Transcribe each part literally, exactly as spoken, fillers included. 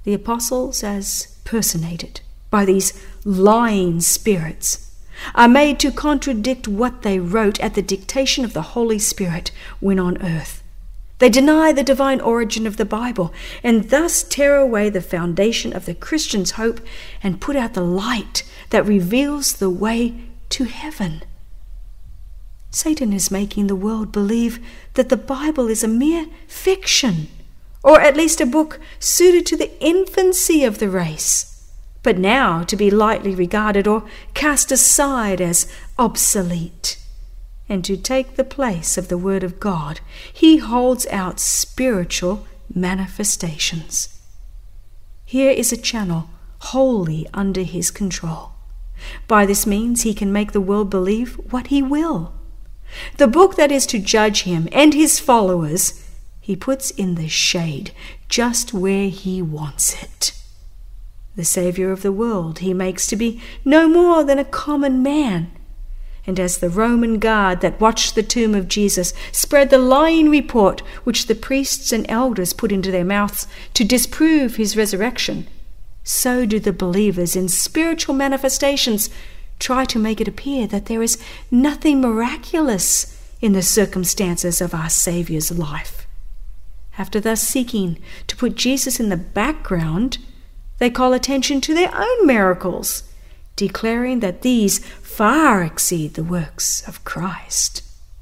The apostles, as personated by these lying spirits, are made to contradict what they wrote at the dictation of the Holy Spirit when on earth. They deny the divine origin of the Bible and thus tear away the foundation of the Christian's hope and put out the light that reveals the way to heaven. Satan is making the world believe that the Bible is a mere fiction, or at least a book suited to the infancy of the race, but now to be lightly regarded or cast aside as obsolete. And to take the place of the Word of God, he holds out spiritual manifestations. Here is a channel wholly under his control. By this means he can make the world believe what he will. The book that is to judge him and his followers, he puts in the shade, just where he wants it. The Savior of the world he makes to be no more than a common man. And as the Roman guard that watched the tomb of Jesus spread the lying report which the priests and elders put into their mouths to disprove his resurrection, so do the believers in spiritual manifestations try to make it appear that there is nothing miraculous in the circumstances of our Saviour's life. After thus seeking to put Jesus in the background, they call attention to their own miracles, declaring that these far exceed the works of Christ.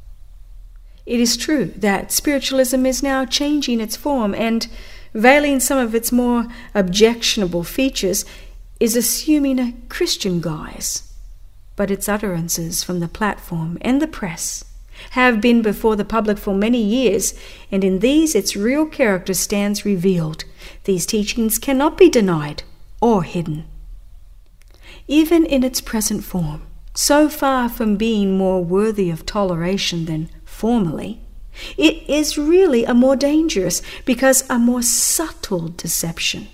It is true that spiritualism is now changing its form and, veiling some of its more objectionable features, is assuming a Christian guise. But its utterances from the platform and the press have been before the public for many years, and in these its real character stands revealed. These teachings cannot be denied or hidden. Even in its present form, so far from being more worthy of toleration than formerly, it is really a more dangerous, because a more subtle deception.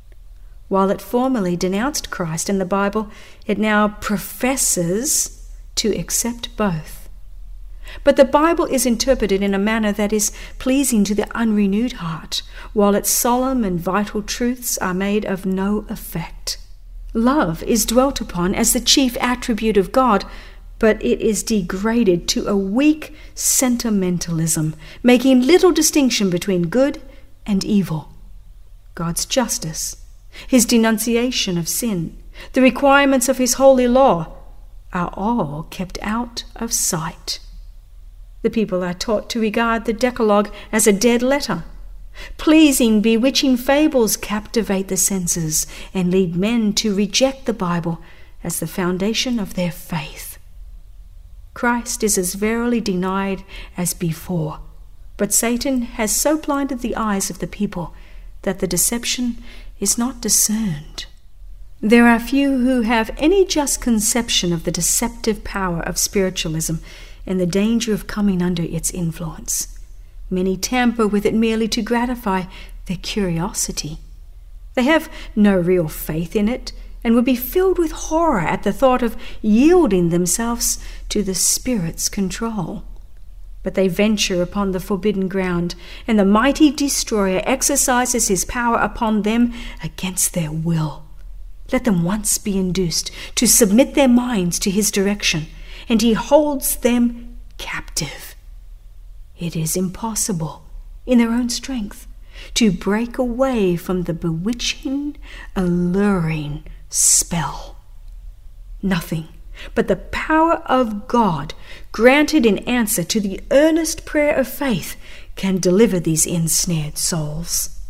While it formerly denounced Christ and the Bible, it now professes to accept both. But the Bible is interpreted in a manner that is pleasing to the unrenewed heart, while its solemn and vital truths are made of no effect. Love is dwelt upon as the chief attribute of God, but it is degraded to a weak sentimentalism, making little distinction between good and evil. God's justice, his denunciation of sin, the requirements of his holy law are all kept out of sight. The people are taught to regard the Decalogue as a dead letter. Pleasing, bewitching fables captivate the senses and lead men to reject the Bible as the foundation of their faith. Christ is as verily denied as before, but Satan has so blinded the eyes of the people that the deception is not discerned. There are few who have any just conception of the deceptive power of spiritualism and the danger of coming under its influence. Many tamper with it merely to gratify their curiosity. They have no real faith in it and would be filled with horror at the thought of yielding themselves to the Spirit's control. But they venture upon the forbidden ground, and the mighty destroyer exercises his power upon them against their will. Let them once be induced to submit their minds to his direction, and he holds them captive. It is impossible, in their own strength, to break away from the bewitching, alluring spell. Nothing but the power of God, granted in answer to the earnest prayer of faith, can deliver these ensnared souls.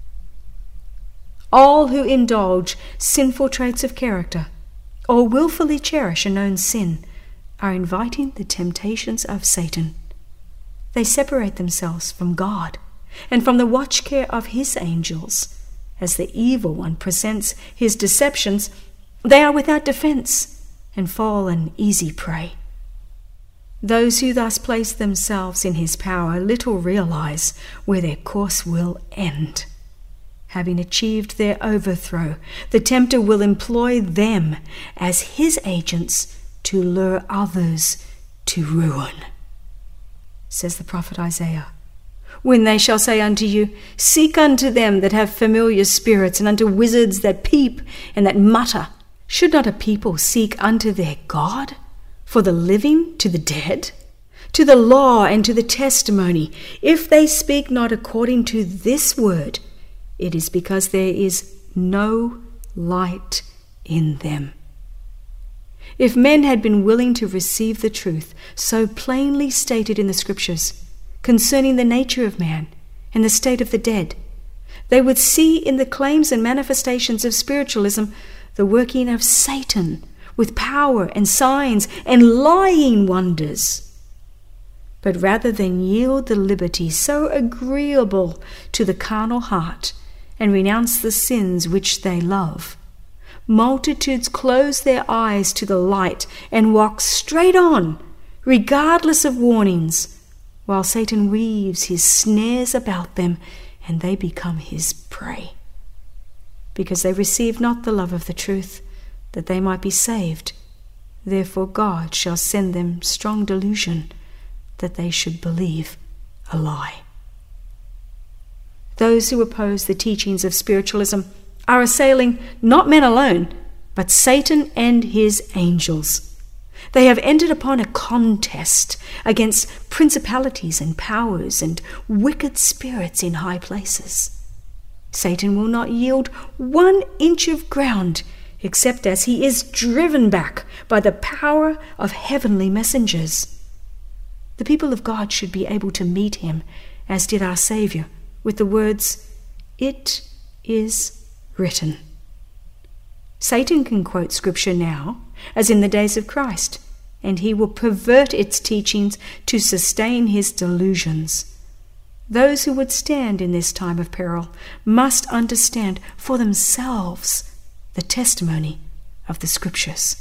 All who indulge sinful traits of character or willfully cherish a known sin are inviting the temptations of Satan. They separate themselves from God and from the watch care of his angels. As the evil one presents his deceptions, they are without defense and fall an easy prey. Those who thus place themselves in his power little realize where their course will end. Having achieved their overthrow, the tempter will employ them as his agents to lure others to ruin. Says the prophet Isaiah, when they shall say unto you, Seek unto them that have familiar spirits, and unto wizards that peep and that mutter. Should not a people seek unto their God? For the living to the dead? To the law and to the testimony, if they speak not according to this word, it is because there is no light in them. If men had been willing to receive the truth so plainly stated in the Scriptures concerning the nature of man and the state of the dead, they would see in the claims and manifestations of spiritualism the working of Satan with power and signs and lying wonders. But rather than yield the liberty so agreeable to the carnal heart and renounce the sins which they love, multitudes close their eyes to the light and walk straight on, regardless of warnings, while Satan weaves his snares about them and they become his prey. Because they receive not the love of the truth, that they might be saved, therefore God shall send them strong delusion, that they should believe a lie. Those who oppose the teachings of spiritualism are assailing not men alone, but Satan and his angels. They have entered upon a contest against principalities and powers and wicked spirits in high places. Satan will not yield one inch of ground except as he is driven back by the power of heavenly messengers. The people of God should be able to meet him, as did our Saviour, with the words, It is written. Satan can quote Scripture now, as in the days of Christ, and he will pervert its teachings to sustain his delusions. Those who would stand in this time of peril must understand for themselves the testimony of the Scriptures.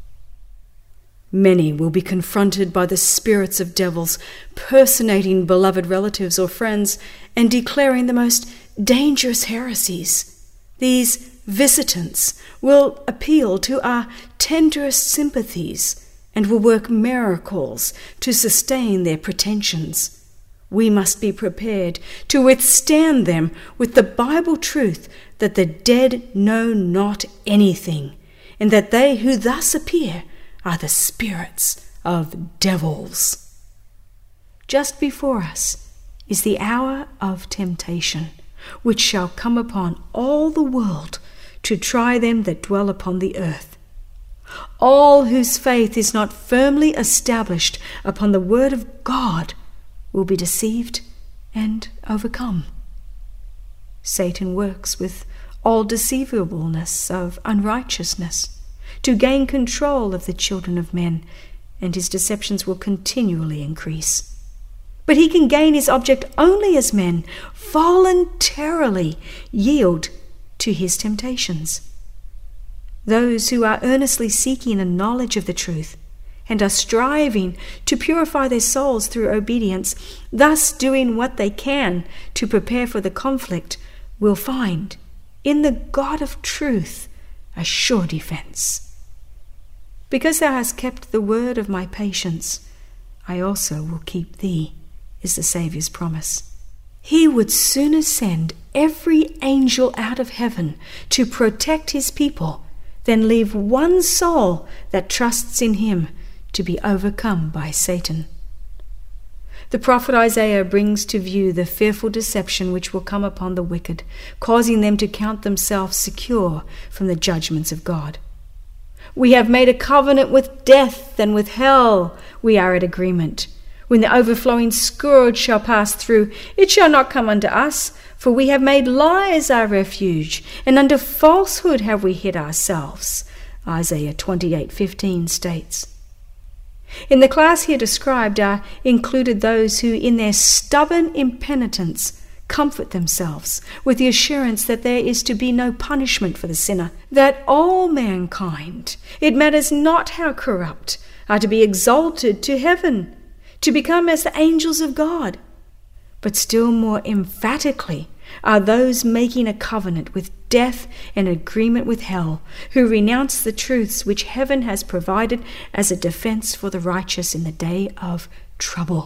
Many will be confronted by the spirits of devils, personating beloved relatives or friends and declaring the most dangerous heresies. These visitants will appeal to our tenderest sympathies and will work miracles to sustain their pretensions. We must be prepared to withstand them with the Bible truth that the dead know not anything, and that they who thus appear are the spirits of devils. Just before us is the hour of temptation, which shall come upon all the world to try them that dwell upon the earth. All whose faith is not firmly established upon the word of God will be deceived and overcome. Satan works with all deceivableness of unrighteousness to gain control of the children of men, and his deceptions will continually increase. But he can gain his object only as men voluntarily yield to his temptations. Those who are earnestly seeking a knowledge of the truth and are striving to purify their souls through obedience, thus doing what they can to prepare for the conflict, will find in the God of truth a sure defense. Because thou hast kept the word of my patience, I also will keep thee, is the Saviour's promise. He would sooner send every angel out of heaven to protect his people than leave one soul that trusts in him to be overcome by Satan. The prophet Isaiah brings to view the fearful deception which will come upon the wicked, causing them to count themselves secure from the judgments of God. We have made a covenant with death, and with hell we are at agreement. When the overflowing scourge shall pass through, it shall not come unto us, for we have made lies our refuge, and under falsehood have we hid ourselves, Isaiah twenty-eight fifteen states. In the class here described are included those who, in their stubborn impenitence, comfort themselves with the assurance that there is to be no punishment for the sinner, that all mankind, it matters not how corrupt, are to be exalted to heaven, to become as the angels of God. But still more emphatically are those making a covenant with death and agreement with hell, who renounce the truths which heaven has provided as a defense for the righteous in the day of trouble,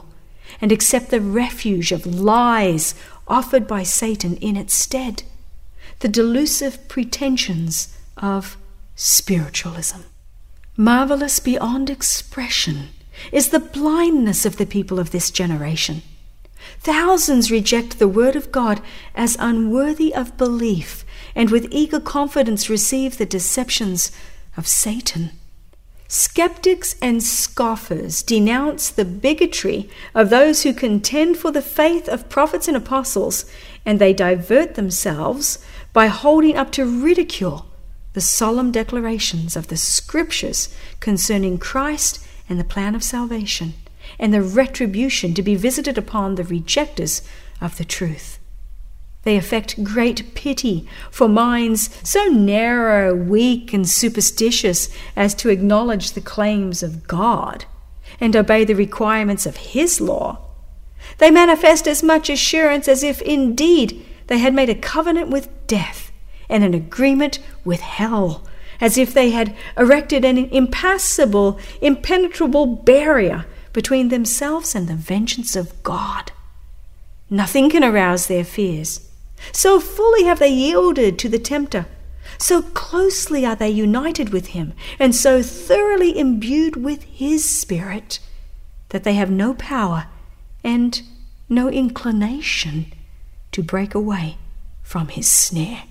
and accept the refuge of lies offered by Satan in its stead, the delusive pretensions of spiritualism. Marvelous beyond expression is the blindness of the people of this generation. Thousands reject the word of God as unworthy of belief, and with eager confidence receive the deceptions of Satan. Skeptics and scoffers denounce the bigotry of those who contend for the faith of prophets and apostles, and they divert themselves by holding up to ridicule the solemn declarations of the Scriptures concerning Christ and the plan of salvation, and the retribution to be visited upon the rejectors of the truth. They affect great pity for minds so narrow, weak, and superstitious as to acknowledge the claims of God and obey the requirements of His law. They manifest as much assurance as if indeed they had made a covenant with death and an agreement with hell, as if they had erected an impassable, impenetrable barrier between themselves and the vengeance of God. Nothing can arouse their fears. So fully have they yielded to the tempter, so closely are they united with him, and so thoroughly imbued with his spirit, that they have no power and no inclination to break away from his snare.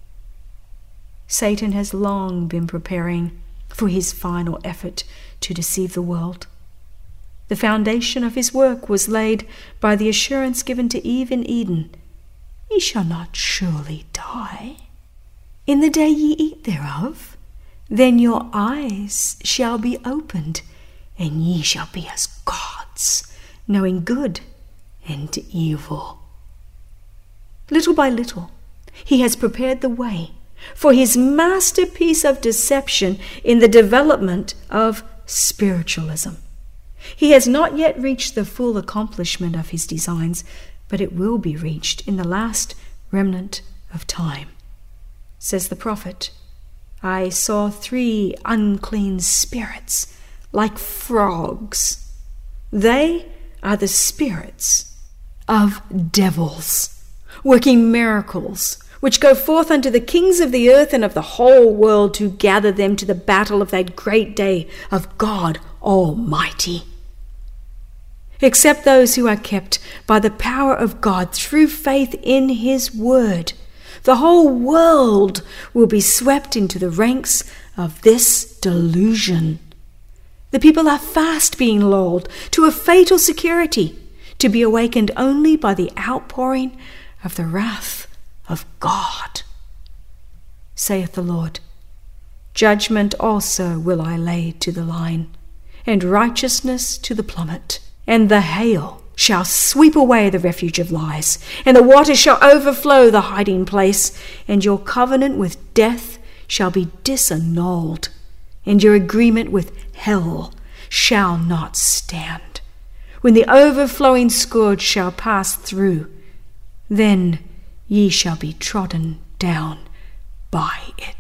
Satan has long been preparing for his final effort to deceive the world. The foundation of his work was laid by the assurance given to Eve in Eden: "Ye shall not surely die. In the day ye eat thereof, then your eyes shall be opened, and ye shall be as gods, knowing good and evil." Little by little, he has prepared the way for his masterpiece of deception in the development of spiritualism. He has not yet reached the full accomplishment of his designs, but it will be reached in the last remnant of time. Says the prophet, "I saw three unclean spirits like frogs. They are the spirits of devils, working miracles, which go forth unto the kings of the earth and of the whole world to gather them to the battle of that great day of God Almighty." Except those who are kept by the power of God through faith in his word, the whole world will be swept into the ranks of this delusion. The people are fast being lulled to a fatal security, to be awakened only by the outpouring of the wrath of God. Saith the Lord, "Judgment also will I lay to the line, and righteousness to the plummet. And the hail shall sweep away the refuge of lies, and the waters shall overflow the hiding place, and your covenant with death shall be disannulled, and your agreement with hell shall not stand. When the overflowing scourge shall pass through, then ye shall be trodden down by it."